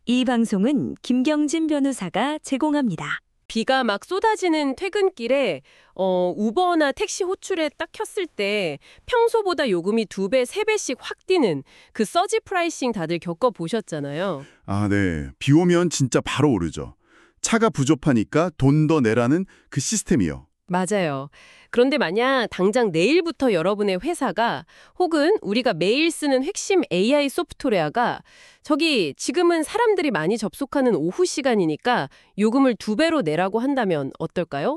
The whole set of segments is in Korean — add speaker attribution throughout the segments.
Speaker 1: 이 방송은 김경진 변호사가 제공합니다.
Speaker 2: 비가 막 쏟아지는 퇴근길에 우버나 택시 호출에 딱 켰을 때 평소보다 요금이 2배, 3배씩 확 뛰는 그 서지 프라이싱 다들 겪어보셨잖아요.
Speaker 3: 아, 네. 비 오면 진짜 바로 오르죠. 차가 부족하니까 돈 더 내라는 그 시스템이요.
Speaker 2: 맞아요. 그런데 만약 당장 내일부터 여러분의 회사가 혹은 우리가 매일 쓰는 핵심 AI 소프트웨어가 저기 지금은 사람들이 많이 접속하는 오후 시간이니까 요금을 2배로 내라고 한다면 어떨까요?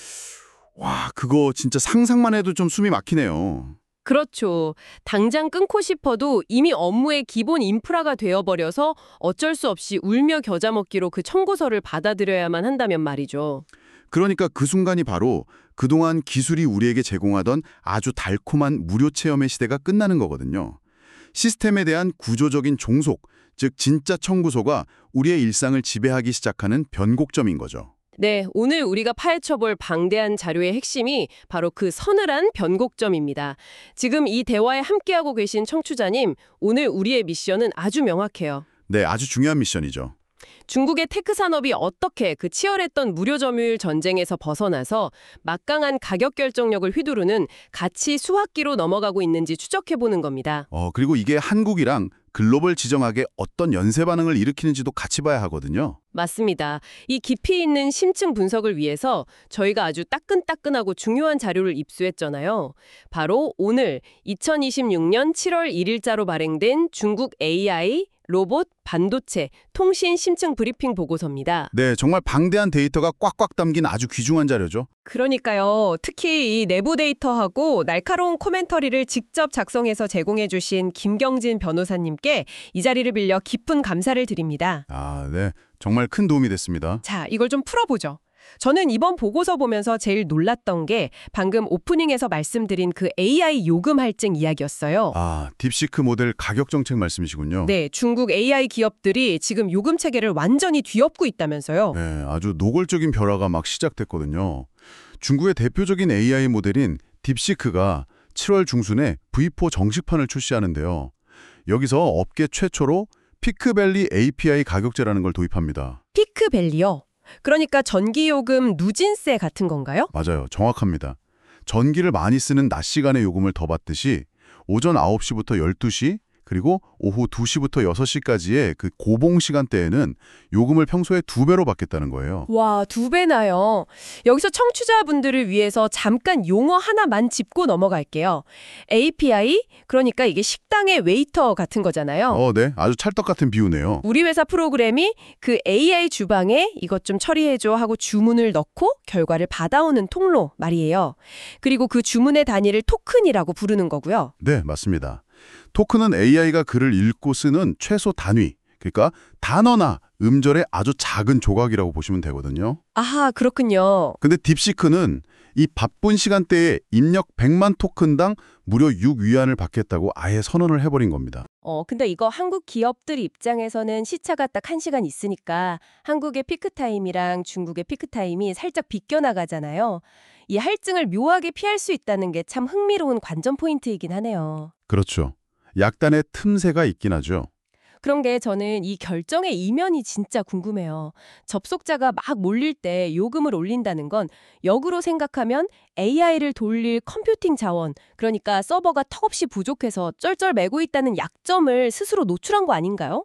Speaker 3: 와, 그거 진짜 상상만 해도 좀 숨이 막히네요.
Speaker 2: 그렇죠. 당장 끊고 싶어도 이미 업무의 기본 인프라가 되어버려서 어쩔 수 없이 울며 겨자 먹기로 그 청구서를 받아들여야만 한다면 말이죠.
Speaker 3: 그러니까 그 순간이 바로 그동안 기술이 우리에게 제공하던 아주 달콤한 무료 체험의 시대가 끝나는 거거든요. 시스템에 대한 구조적인 종속, 즉 진짜 청구소가 우리의 일상을 지배하기 시작하는 변곡점인 거죠.
Speaker 2: 네, 오늘 우리가 파헤쳐볼 방대한 자료의 핵심이 바로 그 서늘한 변곡점입니다. 지금 이 대화에 함께하고 계신 청취자님, 오늘 우리의 미션은 아주 명확해요.
Speaker 3: 네, 아주 중요한 미션이죠.
Speaker 2: 중국의 테크 산업이 어떻게 그 치열했던 무료 점유율 전쟁에서 벗어나서 막강한 가격 결정력을 휘두르는 가치 수학기로 넘어가고 있는지 추적해보는 겁니다.
Speaker 3: 그리고 이게 한국이랑 글로벌 지정학에 어떤 연쇄 반응을 일으키는지도 같이 봐야 하거든요.
Speaker 2: 맞습니다. 이 깊이 있는 심층 분석을 위해서 저희가 아주 따끈따끈하고 중요한 자료를 입수했잖아요. 바로 오늘 2026년 7월 1일자로 발행된 중국 AI, 로봇, 반도체, 통신 심층 브리핑 보고서입니다.
Speaker 3: 네, 정말 방대한 데이터가 꽉꽉 담긴 아주 귀중한 자료죠.
Speaker 2: 그러니까요. 특히 이 내부 데이터하고 날카로운 코멘터리를 직접 작성해서 제공해 주신 김경진 변호사님께 이 자리를 빌려 깊은 감사를 드립니다.
Speaker 3: 아, 네. 정말 큰 도움이 됐습니다.
Speaker 2: 자, 이걸 좀 풀어보죠. 저는 이번 보고서 보면서 제일 놀랐던 게 방금 오프닝에서 말씀드린 그 AI 요금 할증 이야기였어요.
Speaker 3: 아, 딥시크 모델 가격 정책 말씀이시군요.
Speaker 2: 네, 중국 AI 기업들이 지금 요금 체계를 완전히 뒤엎고 있다면서요.
Speaker 3: 네, 아주 노골적인 벼라가 막 시작됐거든요. 중국의 대표적인 AI 모델인 딥시크가 7월 중순에 V4 정식판을 출시하는데요. 여기서 업계 최초로 피크밸리 API 가격제라는 걸 도입합니다.
Speaker 2: 피크밸리요? 그러니까 전기요금 누진세 같은 건가요?
Speaker 3: 맞아요. 정확합니다. 전기를 많이 쓰는 낮 시간의 요금을 더 받듯이 오전 9시부터 12시 그리고 오후 2시부터 6시까지의 그 고봉 시간대에는 요금을 평소에 2배로 받겠다는 거예요.
Speaker 2: 와, 2배나요. 여기서 청취자분들을 위해서 잠깐 용어 하나만 짚고 넘어갈게요. API, 그러니까 이게 식당의 웨이터 같은 거잖아요.
Speaker 3: 네. 아주 찰떡 같은 비유네요.
Speaker 2: 우리 회사 프로그램이 그 AI 주방에 이것 좀 처리해줘 하고 주문을 넣고 결과를 받아오는 통로 말이에요. 그리고 그 주문의 단위를 토큰이라고 부르는 거고요.
Speaker 3: 네, 맞습니다. 토큰은 AI가 글을 읽고 쓰는 최소 단위, 그러니까 단어나 음절의 아주 작은 조각이라고 보시면 되거든요.
Speaker 2: 아하, 그렇군요.
Speaker 3: 근데 딥시크는 이 바쁜 시간대에 입력 100만 토큰당 무려 6위안을 받겠다고 아예 선언을 해버린 겁니다.
Speaker 2: 근데 이거 한국 기업들 입장에서는 시차가 딱 1시간 있으니까 한국의 피크타임이랑 중국의 피크타임이 살짝 비껴나가잖아요. 이 할증을 묘하게 피할 수 있다는 게 참 흥미로운 관전 포인트이긴 하네요.
Speaker 3: 그렇죠. 약간의 틈새가 있긴 하죠.
Speaker 2: 그런 게 저는 이 결정의 이면이 진짜 궁금해요. 접속자가 막 몰릴 때 요금을 올린다는 건 역으로 생각하면 AI를 돌릴 컴퓨팅 자원, 그러니까 서버가 턱없이 부족해서 쩔쩔매고 있다는 약점을 스스로 노출한 거 아닌가요?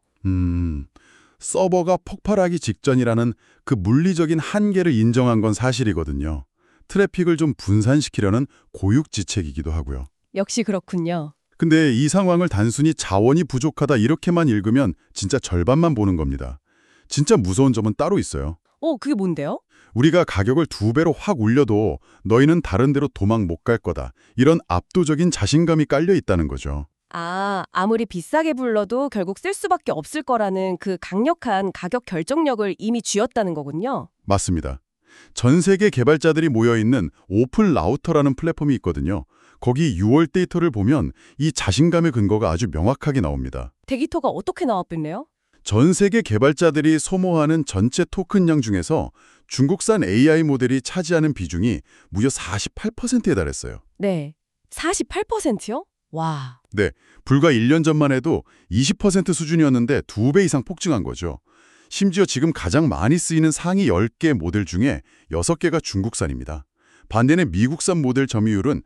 Speaker 3: 서버가 폭발하기 직전이라는 그 물리적인 한계를 인정한 건 사실이거든요. 트래픽을 좀 분산시키려는 고육지책이기도 하고요.
Speaker 2: 역시 그렇군요.
Speaker 3: 근데 이 상황을 단순히 자원이 부족하다 이렇게만 읽으면 진짜 절반만 보는 겁니다. 진짜 무서운 점은 따로 있어요.
Speaker 2: 그게 뭔데요?
Speaker 3: 우리가 가격을 2배로 확 올려도 너희는 다른 데로 도망 못 갈 거다. 이런 압도적인 자신감이 깔려 있다는 거죠.
Speaker 2: 아무리 비싸게 불러도 결국 쓸 수밖에 없을 거라는 그 강력한 가격 결정력을 이미 쥐었다는 거군요.
Speaker 3: 맞습니다. 전 세계 개발자들이 모여있는 오픈 라우터라는 플랫폼이 있거든요. 거기 6월 데이터를 보면 이 자신감의 근거가 아주 명확하게 나옵니다.
Speaker 2: 데이터가 어떻게 나왔길래요?
Speaker 3: 전 세계 개발자들이 소모하는 전체 토큰량 중에서 중국산 AI 모델이 차지하는 비중이 무려 48%에 달했어요.
Speaker 2: 네. 48%요? 와,
Speaker 3: 네, 불과 1년 전만 해도 20% 수준이었는데 2배 이상 폭증한 거죠. 심지어 지금 가장 많이 쓰이는 상위 10개 모델 중에 6개가 중국산입니다. 반대는 미국산 모델 점유율은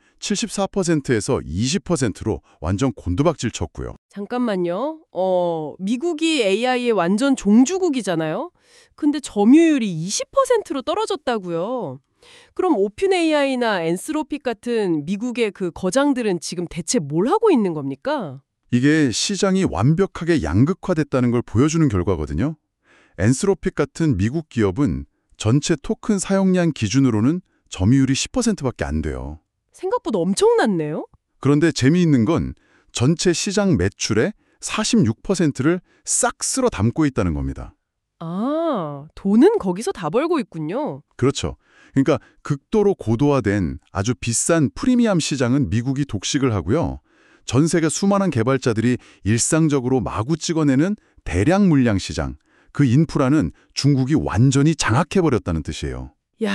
Speaker 3: 74%에서 20%로 완전 곤두박질 쳤고요.
Speaker 2: 잠깐만요. 미국이 AI의 완전 종주국이잖아요. 근데 점유율이 20%로 떨어졌다고요. 그럼 오픈 AI나 엔스로픽 같은 미국의 그 거장들은 지금 대체 뭘 하고 있는 겁니까?
Speaker 3: 이게 시장이 완벽하게 양극화됐다는 걸 보여주는 결과거든요. 엔스로픽 같은 미국 기업은 전체 토큰 사용량 기준으로는 점유율이 10%밖에 안 돼요.
Speaker 2: 생각보다 엄청났네요.
Speaker 3: 그런데 재미있는 건 전체 시장 매출의 46%를 싹 쓸어 담고 있다는 겁니다.
Speaker 2: 아, 돈은 거기서 다 벌고 있군요.
Speaker 3: 그렇죠. 그러니까 극도로 고도화된 아주 비싼 프리미엄 시장은 미국이 독식을 하고요. 전 세계 수많은 개발자들이 일상적으로 마구 찍어내는 대량 물량 시장, 그 인프라는 중국이 완전히 장악해버렸다는 뜻이에요.
Speaker 2: 야,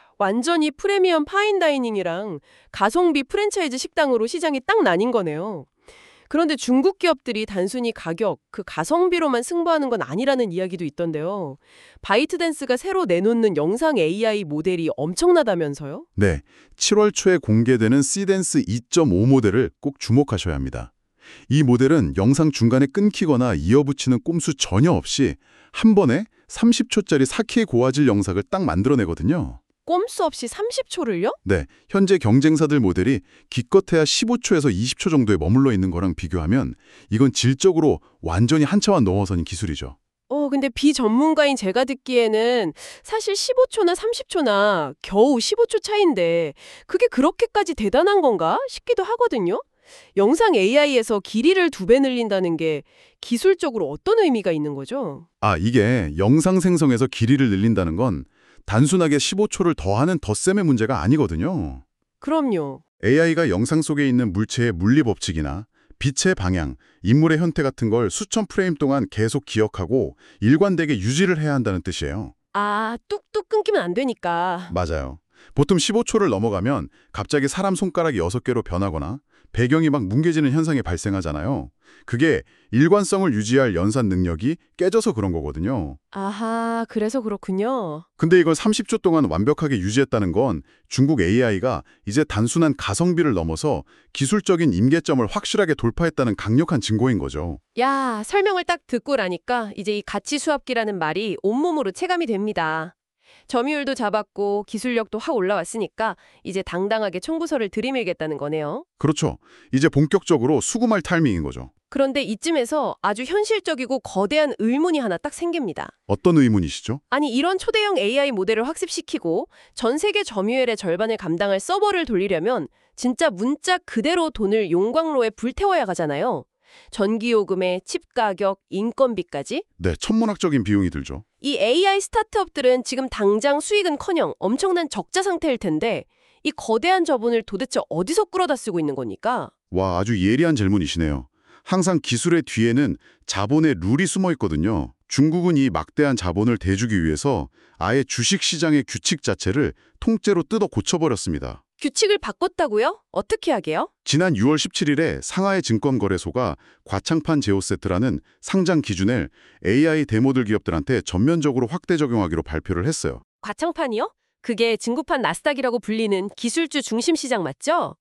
Speaker 2: 완전히 프리미엄 파인다이닝이랑 가성비 프랜차이즈 식당으로 시장이 딱 나뉜 거네요. 그런데 중국 기업들이 단순히 가격, 그 가성비로만 승부하는 건 아니라는 이야기도 있던데요. 바이트댄스가 새로 내놓는 영상 AI 모델이 엄청나다면서요?
Speaker 3: 네, 7월 초에 공개되는 시댄스 2.5 모델을 꼭 주목하셔야 합니다. 이 모델은 영상 중간에 끊기거나 이어붙이는 꼼수 전혀 없이 한 번에 30초짜리 4K 고화질 영상을 딱 만들어내거든요.
Speaker 2: 꼼수 없이 30초를요?
Speaker 3: 네, 현재 경쟁사들 모델이 기껏해야 15초에서 20초 정도에 머물러 있는 거랑 비교하면 이건 질적으로 완전히 한 차원 넘어서는 기술이죠.
Speaker 2: 근데 비전문가인 제가 듣기에는 사실 15초나 30초나 겨우 15초 차이인데 그게 그렇게까지 대단한 건가 싶기도 하거든요. 영상 AI에서 길이를 2배 늘린다는 게 기술적으로 어떤 의미가 있는 거죠?
Speaker 3: 이게 영상 생성에서 길이를 늘린다는 건 단순하게 15초를 더하는 덧셈의 문제가 아니거든요.
Speaker 2: 그럼요.
Speaker 3: AI가 영상 속에 있는 물체의 물리 법칙이나 빛의 방향, 인물의 형태 같은 걸 수천 프레임 동안 계속 기억하고 일관되게 유지를 해야 한다는 뜻이에요.
Speaker 2: 아, 뚝뚝 끊기면 안 되니까.
Speaker 3: 맞아요. 보통 15초를 넘어가면 갑자기 사람 손가락이 6개로 변하거나 배경이 막 뭉개지는 현상이 발생하잖아요. 그게 일관성을 유지할 연산 능력이 깨져서 그런 거거든요.
Speaker 2: 아하, 그래서 그렇군요.
Speaker 3: 근데 이걸 30초 동안 완벽하게 유지했다는 건 중국 AI가 이제 단순한 가성비를 넘어서 기술적인 임계점을 확실하게 돌파했다는 강력한 증거인 거죠.
Speaker 2: 야, 설명을 딱 듣고 나니까 이제 이 가치 수합기라는 말이 온몸으로 체감이 됩니다. 점유율도 잡았고 기술력도 확 올라왔으니까 이제 당당하게 청구서를 들이밀겠다는 거네요.
Speaker 3: 그렇죠. 이제 본격적으로 수금할 타이밍인 거죠.
Speaker 2: 그런데 이쯤에서 아주 현실적이고 거대한 의문이 하나 딱 생깁니다.
Speaker 3: 어떤 의문이시죠?
Speaker 2: 아니, 이런 초대형 AI 모델을 확습시키고 전 세계 점유율의 절반을 감당할 서버를 돌리려면 진짜 문자 그대로 돈을 용광로에 불태워야 하잖아요. 전기요금에 칩 가격, 인건비까지.
Speaker 3: 네, 천문학적인 비용이 들죠.
Speaker 2: 이 AI 스타트업들은 지금 당장 수익은커녕 엄청난 적자 상태일 텐데 이 거대한 자본을 도대체 어디서 끌어다 쓰고 있는 겁니까?
Speaker 3: 와, 아주 예리한 질문이시네요. 항상 기술의 뒤에는 자본의 룰이 숨어 있거든요. 중국은 이 막대한 자본을 대주기 위해서 아예 주식시장의 규칙 자체를 통째로 뜯어 고쳐버렸습니다.
Speaker 2: 규칙을 바꿨다고요? 어떻게 하게요?
Speaker 3: 지난 6월 17일에 상하이 증권거래소가 과창판 제오세트라는 상장 기준을 AI 대모들 기업들한테 전면적으로 확대 적용하기로 발표를 했어요.
Speaker 2: 과창판이요? 그게 진구판 나스닥이라고 불리는 기술주 중심 시장 맞죠?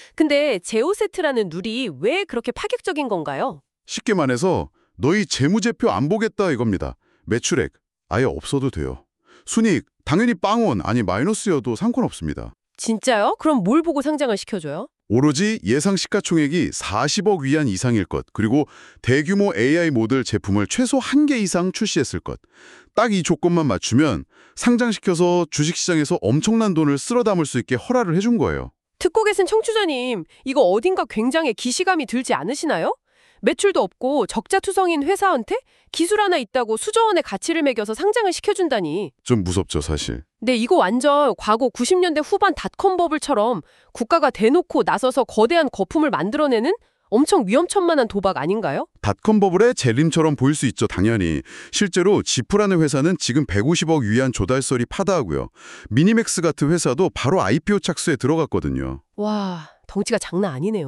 Speaker 2: 근데 제오세트라는 룰이 왜 그렇게 파격적인 건가요?
Speaker 3: 쉽게 말해서 너희 재무제표 안 보겠다 이겁니다. 매출액 아예 없어도 돼요. 순이익 당연히 빵원 아니 마이너스여도 상관없습니다.
Speaker 2: 진짜요? 그럼 뭘 보고 상장을 시켜줘요?
Speaker 3: 오로지 예상 시가총액이 40억 위안 이상일 것, 그리고 대규모 AI 모델 제품을 최소 1개 이상 출시했을 것. 딱 이 조건만 맞추면 상장시켜서 주식시장에서 엄청난 돈을 쓸어 담을 수 있게 허락을 해준 거예요.
Speaker 2: 듣고 계신 청취자님, 이거 어딘가 굉장히 기시감이 들지 않으시나요? 매출도 없고 적자투성인 회사한테 기술 하나 있다고 수조원의 가치를 매겨서 상장을 시켜준다니.
Speaker 3: 좀 무섭죠, 사실.
Speaker 2: 네, 이거 완전 과거 90년대 후반 닷컴 버블처럼 국가가 대놓고 나서서 거대한 거품을 만들어내는 엄청 위험천만한 도박 아닌가요?
Speaker 3: 닷컴 버블의 재림처럼 보일 수 있죠, 당연히. 실제로 지프라는 회사는 지금 150억 위안 조달설이 파다하고요. 미니맥스 같은 회사도 바로 IPO 착수에 들어갔거든요.
Speaker 2: 와, 덩치가 장난 아니네요.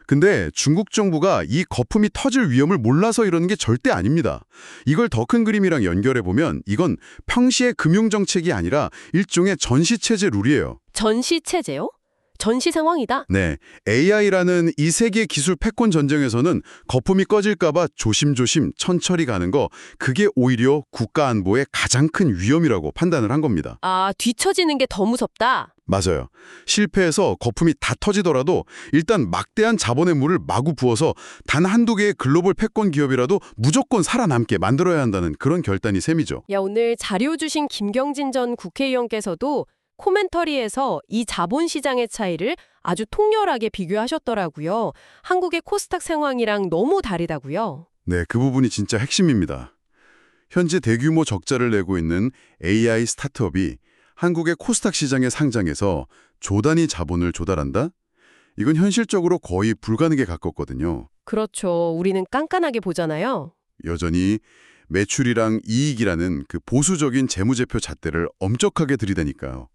Speaker 3: 근데 중국 정부가 이 거품이 터질 위험을 몰라서 이러는 게 절대 아닙니다. 이걸 더 큰 그림이랑 연결해 보면 이건 평시의 금융 정책이 아니라 일종의 전시 체제 룰이에요.
Speaker 2: 전시 체제요? 전시 상황이다?
Speaker 3: 네, AI라는 이 세계 기술 패권 전쟁에서는 거품이 꺼질까 봐 조심조심 천천히 가는 거, 그게 오히려 국가 안보의 가장 큰 위험이라고 판단을 한 겁니다.
Speaker 2: 아, 뒤처지는 게 더 무섭다.
Speaker 3: 맞아요. 실패해서 거품이 다 터지더라도 일단 막대한 자본의 물을 마구 부어서 단 한두 개의 글로벌 패권 기업이라도 무조건 살아남게 만들어야 한다는 그런 결단이 셈이죠.
Speaker 2: 야, 오늘 자료 주신 김경진 전 국회의원께서도 코멘터리에서 이 자본시장의 차이를 아주 통렬하게 비교하셨더라고요. 한국의 코스닥 상황이랑 너무 다르다고요.
Speaker 3: 네, 그 부분이 진짜 핵심입니다. 현재 대규모 적자를 내고 있는 AI 스타트업이 한국의 코스닥 시장에 상장해서 조단위 자본을 조달한다? 이건 현실적으로 거의 불가능에 가깝거든요.
Speaker 2: 그렇죠. 우리는 깐깐하게 보잖아요.
Speaker 3: 여전히 매출이랑 이익이라는 그 보수적인 재무제표 잣대를 엄격하게 들이대니까요.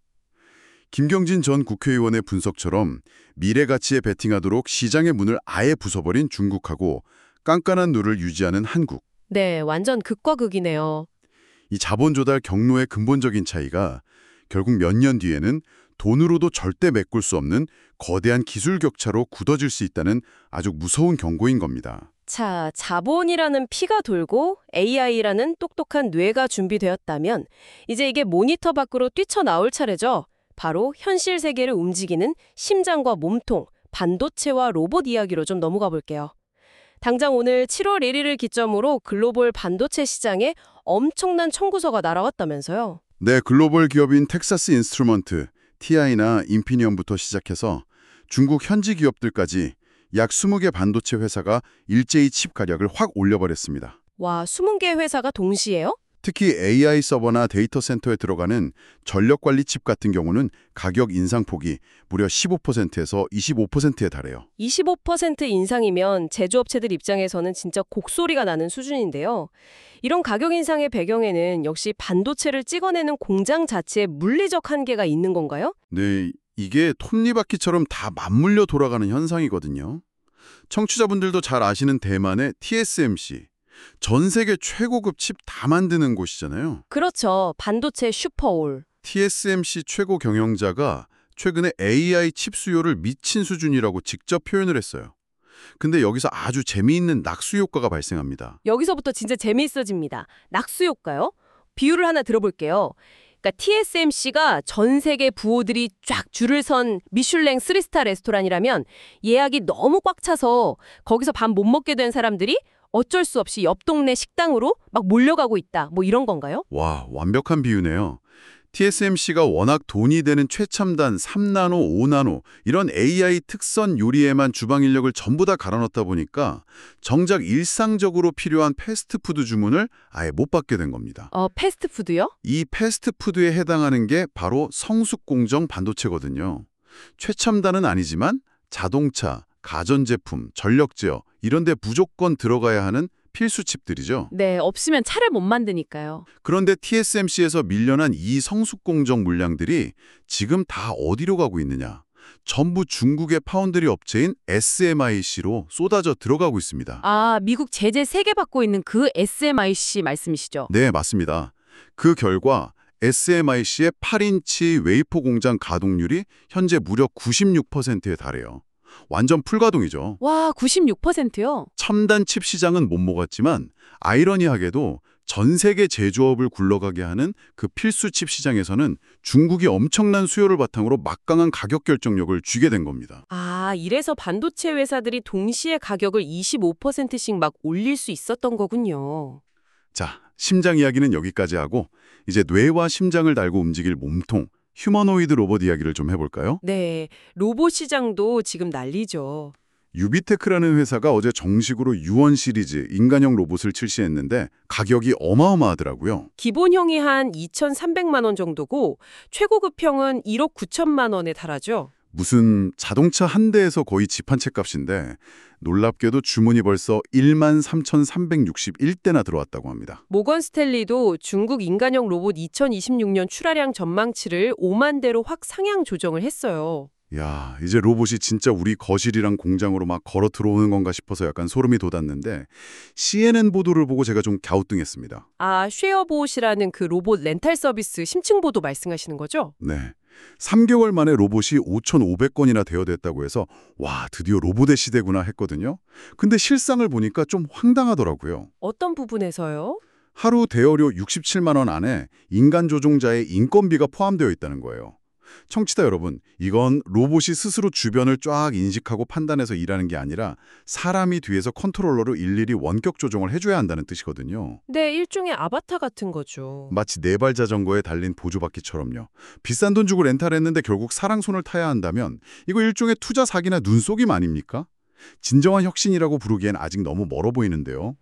Speaker 3: 김경진 전 국회의원의 분석처럼 미래 가치에 베팅하도록 시장의 문을 아예 부숴버린 중국하고 깐깐한 룰을 유지하는 한국.
Speaker 2: 네, 완전 극과 극이네요.
Speaker 3: 이 자본 조달 경로의 근본적인 차이가 결국 몇 년 뒤에는 돈으로도 절대 메꿀 수 없는 거대한 기술 격차로 굳어질 수 있다는 아주 무서운 경고인 겁니다.
Speaker 2: 자, 자본이라는 피가 돌고 AI라는 똑똑한 뇌가 준비되었다면 이제 이게 모니터 밖으로 뛰쳐나올 차례죠. 바로 현실 세계를 움직이는 심장과 몸통, 반도체와 로봇 이야기로 좀 넘어가 볼게요. 당장 오늘 7월 1일을 기점으로 글로벌 반도체 시장에 엄청난 청구서가 날아왔다면서요.
Speaker 3: 네, 글로벌 기업인 텍사스 인스트루먼트, TI나 인피니엄부터 시작해서 중국 현지 기업들까지 약 20개 반도체 회사가 일제히 칩 가격을 확 올려버렸습니다.
Speaker 2: 와, 20개 회사가 동시에요?
Speaker 3: 특히 AI 서버나 데이터 센터에 들어가는 전력관리 칩 같은 경우는 가격 인상폭이 무려 15%에서 25%에 달해요.
Speaker 2: 25% 인상이면 제조업체들 입장에서는 진짜 곡소리가 나는 수준인데요. 이런 가격 인상의 배경에는 역시 반도체를 찍어내는 공장 자체에 물리적 한계가 있는 건가요?
Speaker 3: 네, 이게 톱니바퀴처럼 다 맞물려 돌아가는 현상이거든요. 청취자분들도 잘 아시는 대만의 TSMC. 전 세계 최고급 칩 다 만드는 곳이잖아요.
Speaker 2: 그렇죠. 반도체 슈퍼올.
Speaker 3: TSMC 최고 경영자가 최근에 AI 칩 수요를 미친 수준이라고 직접 표현을 했어요. 근데 여기서 아주 재미있는 낙수 효과가 발생합니다.
Speaker 2: 여기서부터 진짜 재미있어집니다. 낙수 효과요? 비유를 하나 들어볼게요. 그러니까 TSMC가 전 세계 부호들이 쫙 줄을 선 미슐랭 3스타 레스토랑이라면 예약이 너무 꽉 차서 거기서 밥 못 먹게 된 사람들이 어쩔 수 없이 옆 동네 식당으로 막 몰려가고 있다. 뭐 이런 건가요?
Speaker 3: 와, 완벽한 비유네요. TSMC가 워낙 돈이 되는 최첨단 3나노, 5나노 이런 AI 특선 요리에만 주방 인력을 전부 다 갈아넣다 보니까 정작 일상적으로 필요한 패스트푸드 주문을 아예 못 받게 된 겁니다.
Speaker 2: 패스트푸드요?
Speaker 3: 이 패스트푸드에 해당하는 게 바로 성숙공정 반도체거든요. 최첨단은 아니지만 자동차, 가전제품, 전력제어 이런 데 무조건 들어가야 하는 필수 칩들이죠.
Speaker 2: 네, 없으면 차를 못 만드니까요.
Speaker 3: 그런데 TSMC에서 밀려난 이 성숙공정 물량들이 지금 다 어디로 가고 있느냐? 전부 중국의 파운드리 업체인 SMIC로 쏟아져 들어가고 있습니다.
Speaker 2: 아, 미국 제재 3개 받고 있는 그 SMIC 말씀이시죠?
Speaker 3: 네, 맞습니다. 그 결과 SMIC의 8인치 웨이퍼 공장 가동률이 현재 무려 96%에 달해요. 완전 풀가동이죠.
Speaker 2: 와, 96%요?
Speaker 3: 첨단 칩 시장은 못 먹었지만 아이러니하게도 전 세계 제조업을 굴러가게 하는 그 필수 칩 시장에서는 중국이 엄청난 수요를 바탕으로 막강한 가격 결정력을 쥐게 된 겁니다.
Speaker 2: 아, 이래서 반도체 회사들이 동시에 가격을 25%씩 막 올릴 수 있었던 거군요.
Speaker 3: 자, 심장 이야기는 여기까지 하고 이제 뇌와 심장을 달고 움직일 몸통, 휴머노이드 로봇 이야기를 좀 해볼까요?
Speaker 2: 네, 로봇 시장도 지금 난리죠.
Speaker 3: 유비테크라는 회사가 어제 정식으로 U1 시리즈 인간형 로봇을 출시했는데 가격이 어마어마하더라고요.
Speaker 2: 기본형이 한 2,300만 원 정도고 최고급형은 1억 9천만 원에 달하죠.
Speaker 3: 무슨 자동차 한 대에서 거의 집 한 채 값인데 놀랍게도 주문이 벌써 13,361대나 들어왔다고 합니다.
Speaker 2: 모건 스탠리도 중국 인간형 로봇 2026년 출하량 전망치를 5만 대로 확 상향 조정을 했어요.
Speaker 3: 야, 이제 로봇이 진짜 우리 거실이랑 공장으로 막 걸어 들어오는 건가 싶어서 약간 소름이 돋았는데 CNN 보도를 보고 제가 좀 갸우뚱했습니다.
Speaker 2: 아, 쉐어봇이라는 그 로봇 렌탈 서비스 심층 보도 말씀하시는 거죠?
Speaker 3: 네. 3개월 만에 로봇이 5,500건이나 대여됐다고 해서 와, 드디어 로봇의 시대구나 했거든요. 근데 실상을 보니까 좀 황당하더라고요.
Speaker 2: 어떤 부분에서요?
Speaker 3: 하루 대여료 67만 원 안에 인간 조종자의 인건비가 포함되어 있다는 거예요. 청취자 여러분, 이건 로봇이 스스로 주변을 쫙 인식하고 판단해서 일하는 게 아니라 사람이 뒤에서 컨트롤러로 일일이 원격 조종을 해줘야 한다는 뜻이거든요.
Speaker 2: 네, 일종의 아바타 같은 거죠.
Speaker 3: 마치 네발 자전거에 달린 보조바퀴처럼요. 비싼 돈 주고 렌탈했는데 결국 사람 손을 타야 한다면 이거 일종의 투자 사기나 눈속임 아닙니까? 진정한 혁신이라고 부르기엔 아직 너무 멀어 보이는데요.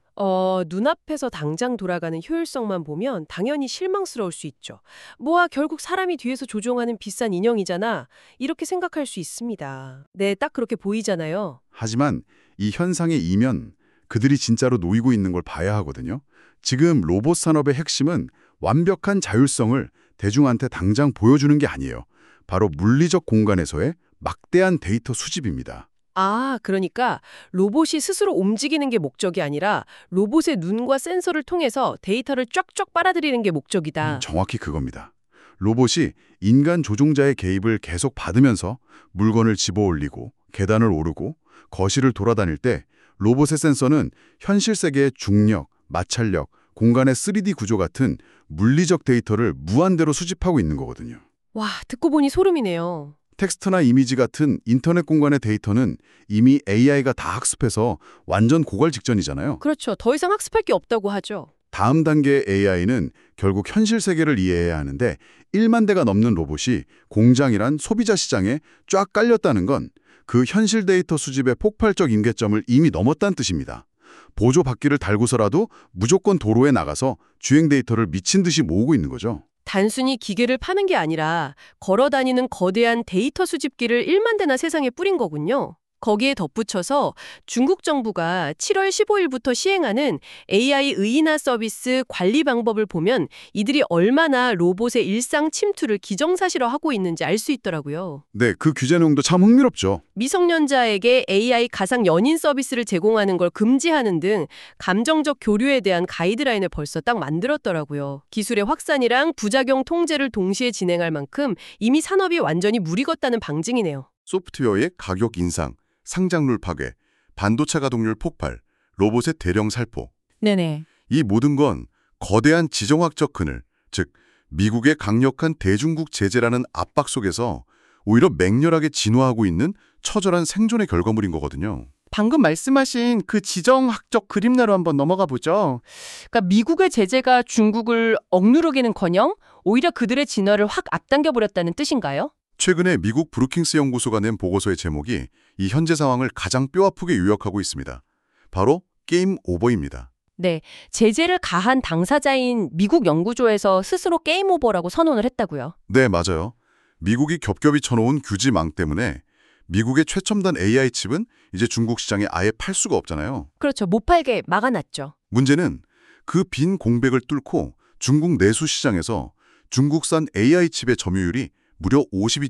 Speaker 2: 눈앞에서 당장 돌아가는 효율성만 보면 당연히 실망스러울 수 있죠. 뭐야, 결국 사람이 뒤에서 조종하는 비싼 인형이잖아. 이렇게 생각할 수 있습니다. 네, 딱 그렇게 보이잖아요.
Speaker 3: 하지만 이 현상의 이면, 그들이 진짜로 놓이고 있는 걸 봐야 하거든요. 지금 로봇 산업의 핵심은 완벽한 자율성을 대중한테 당장 보여주는 게 아니에요. 바로 물리적 공간에서의 막대한 데이터 수집입니다.
Speaker 2: 아, 그러니까 로봇이 스스로 움직이는 게 목적이 아니라 로봇의 눈과 센서를 통해서 데이터를 쫙쫙 빨아들이는 게 목적이다.
Speaker 3: 정확히 그겁니다. 로봇이 인간 조종자의 개입을 계속 받으면서 물건을 집어올리고 계단을 오르고 거실을 돌아다닐 때 로봇의 센서는 현실 세계의 중력, 마찰력, 공간의 3D 구조 같은 물리적 데이터를 무한대로 수집하고 있는 거거든요.
Speaker 2: 와, 듣고 보니 소름이네요.
Speaker 3: 텍스트나 이미지 같은 인터넷 공간의 데이터는 이미 AI가 다 학습해서 완전 고갈 직전이잖아요.
Speaker 2: 그렇죠. 더 이상 학습할 게 없다고 하죠.
Speaker 3: 다음 단계의 AI는 결국 현실 세계를 이해해야 하는데 1만 대가 넘는 로봇이 공장이란 소비자 시장에 쫙 깔렸다는 건 그 현실 데이터 수집의 폭발적 임계점을 이미 넘었다는 뜻입니다. 보조 바퀴를 달고서라도 무조건 도로에 나가서 주행 데이터를 미친 듯이 모으고 있는 거죠.
Speaker 2: 단순히 기계를 파는 게 아니라 걸어다니는 거대한 데이터 수집기를 1만 대나 세상에 뿌린 거군요. 거기에 덧붙여서 중국 정부가 7월 15일부터 시행하는 AI 의인화 서비스 관리 방법을 보면 이들이 얼마나 로봇의 일상 침투를 기정사실화하고 있는지 알 수 있더라고요.
Speaker 3: 네, 그 규제 내용도 참 흥미롭죠.
Speaker 2: 미성년자에게 AI 가상 연인 서비스를 제공하는 걸 금지하는 등 감정적 교류에 대한 가이드라인을 벌써 딱 만들었더라고요. 기술의 확산이랑 부작용 통제를 동시에 진행할 만큼 이미 산업이 완전히 물이 걷다는 방증이네요.
Speaker 4: 소프트웨어의 가격 인상, 상장률 파괴, 반도체 가동률 폭발, 로봇의 대량 살포.
Speaker 2: 네네.
Speaker 4: 이 모든 건 거대한 지정학적 그늘, 즉 미국의 강력한 대중국 제재라는 압박 속에서 오히려 맹렬하게 진화하고 있는 처절한 생존의 결과물인 거거든요.
Speaker 5: 방금 말씀하신 그 지정학적 그림내로 한번 넘어가 보죠. 그러니까 미국의 제재가 중국을 억누르기는커녕 오히려 그들의 진화를 확 앞당겨버렸다는 뜻인가요?
Speaker 4: 최근에 미국 브루킹스 연구소가 낸 보고서의 제목이 이 현재 상황을 가장 뼈아프게 요약하고 있습니다. 바로 게임 오버입니다.
Speaker 2: 네, 제재를 가한 당사자인 미국 연구조에서 스스로 게임 오버라고 선언을 했다고요.
Speaker 4: 네, 맞아요. 미국이 겹겹이 쳐놓은 규지망 때문에 미국의 최첨단 AI 칩은 이제 중국 시장에 아예 팔 수가 없잖아요.
Speaker 2: 그렇죠. 못 팔게 막아놨죠.
Speaker 4: 문제는 그 빈 공백을 뚫고 중국 내수 시장에서 중국산 AI 칩의 점유율이 무려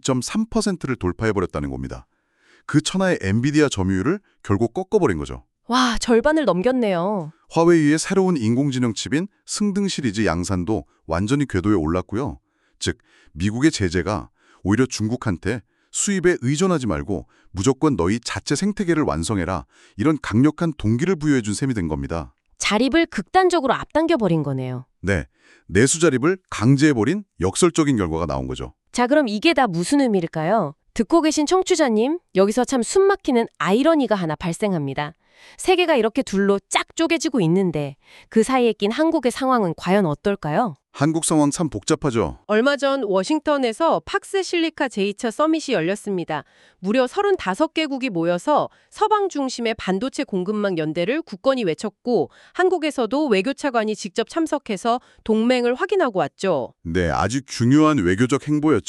Speaker 4: 52.3%를 돌파해버렸다는 겁니다. 그 천하의 엔비디아 점유율을 결국 꺾어버린 거죠.
Speaker 2: 와, 절반을 넘겼네요.
Speaker 4: 화웨이의 새로운 인공지능 칩인 승등 시리즈 양산도 완전히 궤도에 올랐고요. 즉, 미국의 제재가 오히려 중국한테 수입에 의존하지 말고 무조건 너희 자체 생태계를 완성해라, 이런 강력한 동기를 부여해준 셈이 된 겁니다.
Speaker 2: 자립을 극단적으로 앞당겨버린 거네요.
Speaker 4: 네, 내수 자립을 강제해버린 역설적인 결과가 나온 거죠.
Speaker 2: 자, 그럼 이게 다 무슨 의미일까요? 듣고 계신 청취자님, 여기서 참 숨막히는 아이러니가 하나 발생합니다. 세계가 이렇게 둘로 쫙 쪼개지고 있는데 그 사이에 낀 한국의 상황은 과연 어떨까요?
Speaker 4: 한국 상황 참 복잡하죠.
Speaker 2: 얼마 전 워싱턴에서 팍스 실리카 제2차 서밋이 열렸습니다. 무려 35개국이 모여서 서방 중심의 반도체 공급망 연대를 굳건히 외쳤고 한국에서도 외교차관이 직접 참석해서 동맹을 확인하고 왔죠.
Speaker 4: 네, 아주 중요한 외교적 행보였죠.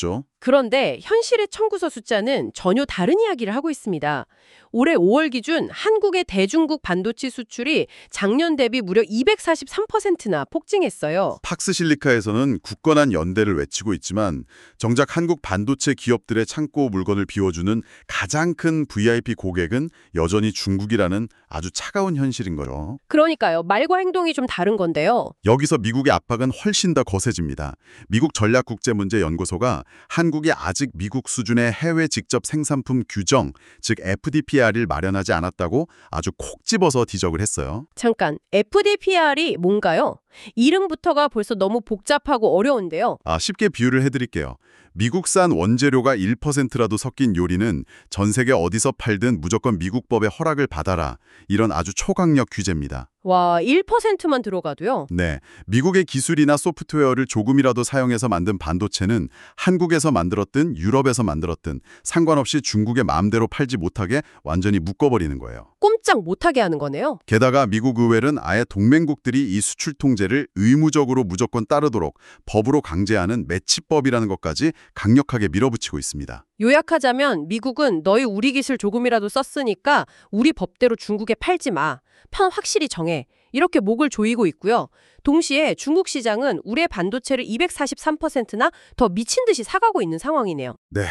Speaker 2: 그런데 현실의 청구서 숫자는 전혀 다른 이야기를 하고 있습니다. 올해 5월 기준 한국의 대중국 반도체 수출이 작년 대비 무려 243%나 폭증했어요.
Speaker 4: 팍스실리카에서는 굳건한 연대를 외치고 있지만 정작 한국 반도체 기업들의 창고 물건을 비워주는 가장 큰 VIP 고객은 여전히 중국이라는 아주 차가운 현실인 거죠.
Speaker 2: 그러니까요. 말과 행동이 좀 다른 건데요.
Speaker 4: 여기서 미국의 압박은 훨씬 더 거세집니다. 미국 전략국제문제연구소가 한국이 아직 미국 수준의 해외 직접 생산품 규정, 즉 FDPR을 마련하지 않았다고 아주 콕 집어서 지적을 했어요.
Speaker 2: 잠깐, FDPR이 뭔가요? 이름부터가 벌써 너무 복잡하고 어려운데요.
Speaker 4: 쉽게 비유를 해드릴게요. 미국산 원재료가 1%라도 섞인 요리는 전 세계 어디서 팔든 무조건 미국 법의 허락을 받아라. 이런 아주 초강력 규제입니다.
Speaker 2: 와, 1%만 들어가도요?
Speaker 4: 네, 미국의 기술이나 소프트웨어를 조금이라도 사용해서 만든 반도체는 한국에서 만들었든 유럽에서 만들었든 상관없이 중국의 마음대로 팔지 못하게 완전히 묶어버리는 거예요.
Speaker 2: 꼼짝 못하게 하는 거네요.
Speaker 4: 게다가 미국 의회는 아예 동맹국들이 이 수출 통제를 의무적으로 무조건 따르도록 법으로 강제하는 매치법이라는 것까지 강력하게 밀어붙이고 있습니다.
Speaker 2: 요약하자면 미국은 너희 우리 기술 조금이라도 썼으니까 우리 법대로 중국에 팔지 마. 편 확실히 정해. 이렇게 목을 조이고 있고요. 동시에 중국 시장은 우리의 반도체를 243%나 더 미친 듯이 사가고 있는 상황이네요.
Speaker 4: 네,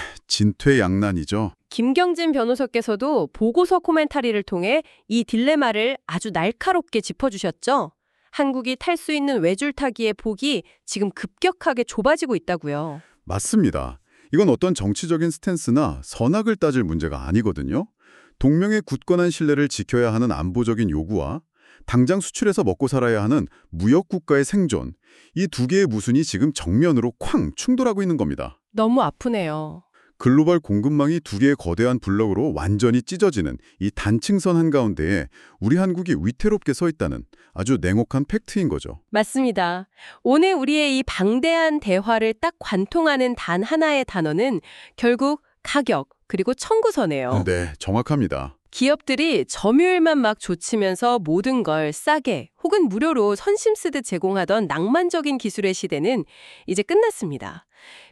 Speaker 4: 진퇴양난이죠.
Speaker 2: 김경진 변호사께서도 보고서 코멘터리를 통해 이 딜레마를 아주 날카롭게 짚어주셨죠. 한국이 탈 수 있는 외줄타기의 폭이 지금 급격하게 좁아지고 있다고요.
Speaker 3: 맞습니다. 이건 어떤 정치적인 스탠스나 선악을 따질 문제가 아니거든요. 동맹의 굳건한 신뢰를 지켜야 하는 안보적인 요구와 당장 수출해서 먹고 살아야 하는 무역 국가의 생존, 이 두 개의 모순이 지금 정면으로 쾅 충돌하고 있는 겁니다.
Speaker 2: 너무 아프네요.
Speaker 3: 글로벌 공급망이 두 개의 거대한 블록으로 완전히 찢어지는 이 단층선 한가운데에 우리 한국이 위태롭게 서 있다는 아주 냉혹한 팩트인 거죠.
Speaker 2: 맞습니다. 오늘 우리의 이 방대한 대화를 딱 관통하는 단 하나의 단어는 결국 가격 그리고 청구서네요.
Speaker 3: 네, 정확합니다.
Speaker 2: 기업들이 점유율만 막 좇으면서 모든 걸 싸게 혹은 무료로 선심 쓰듯 제공하던 낭만적인 기술의 시대는 이제 끝났습니다.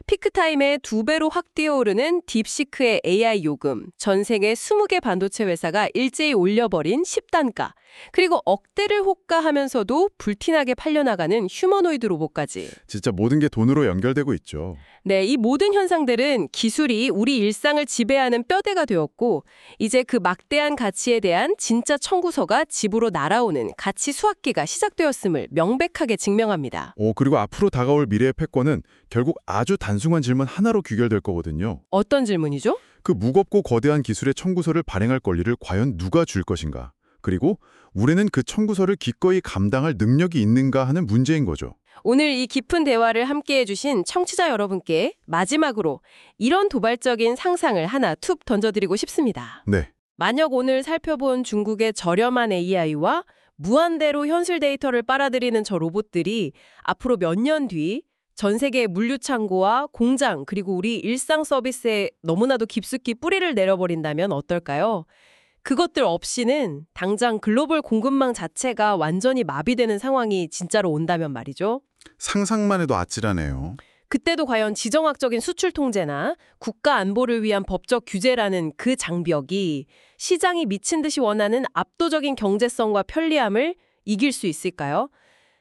Speaker 2: 피크타임에 2배로 확 뛰어오르는 딥시크의 AI 요금, 전 세계 20개 반도체 회사가 일제히 올려버린 10단가, 그리고 억대를 호가하면서도 불티나게 팔려나가는 휴머노이드 로봇까지.
Speaker 3: 진짜 모든 게 돈으로 연결되고 있죠.
Speaker 2: 네, 이 모든 현상들은 기술이 우리 일상을 지배하는 뼈대가 되었고 이제 그 막대한 가치에 대한 진짜 청구서가 집으로 날아오는 가치 수확기가 시작되었음을 명백하게 증명합니다.
Speaker 3: 그리고 앞으로 다가올 미래의 패권은 결국 아주 단순한 질문 하나로 귀결될 거거든요.
Speaker 2: 어떤 질문이죠?
Speaker 3: 그 무겁고 거대한 기술의 청구서를 발행할 권리를 과연 누가 줄 것인가? 그리고 우리는 그 청구서를 기꺼이 감당할 능력이 있는가 하는 문제인 거죠.
Speaker 2: 오늘 이 깊은 대화를 함께해 주신 청취자 여러분께 마지막으로 이런 도발적인 상상을 하나 툭 던져드리고 싶습니다.
Speaker 3: 네.
Speaker 2: 만약 오늘 살펴본 중국의 저렴한 AI와 무한대로 현실 데이터를 빨아들이는 저 로봇들이 앞으로 몇 년 뒤 전 세계의 물류 창고와 공장 그리고 우리 일상 서비스에 너무나도 깊숙이 뿌리를 내려버린다면 어떨까요? 그것들 없이는 당장 글로벌 공급망 자체가 완전히 마비되는 상황이 진짜로 온다면 말이죠.
Speaker 3: 상상만 해도 아찔하네요.
Speaker 2: 그때도 과연 지정학적인 수출 통제나 국가 안보를 위한 법적 규제라는 그 장벽이 시장이 미친 듯이 원하는 압도적인 경제성과 편리함을 이길 수 있을까요?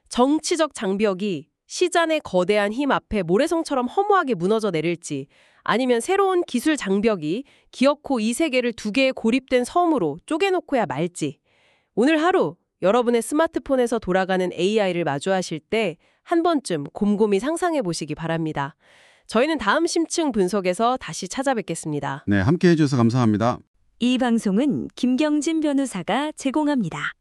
Speaker 2: 정치적 장벽이 시장의 거대한 힘 앞에 모래성처럼 허무하게 무너져 내릴지 아니면 새로운 기술 장벽이 기어코 이 세계를 두 개의 고립된 섬으로 쪼개놓고야 말지. 오늘 하루 여러분의 스마트폰에서 돌아가는 AI를 마주하실 때 한 번쯤 곰곰이 상상해 보시기 바랍니다. 저희는 다음 심층 분석에서 다시 찾아뵙겠습니다.
Speaker 3: 네, 함께해 주셔서 감사합니다.
Speaker 1: 이 방송은 김경진 변호사가 제공합니다.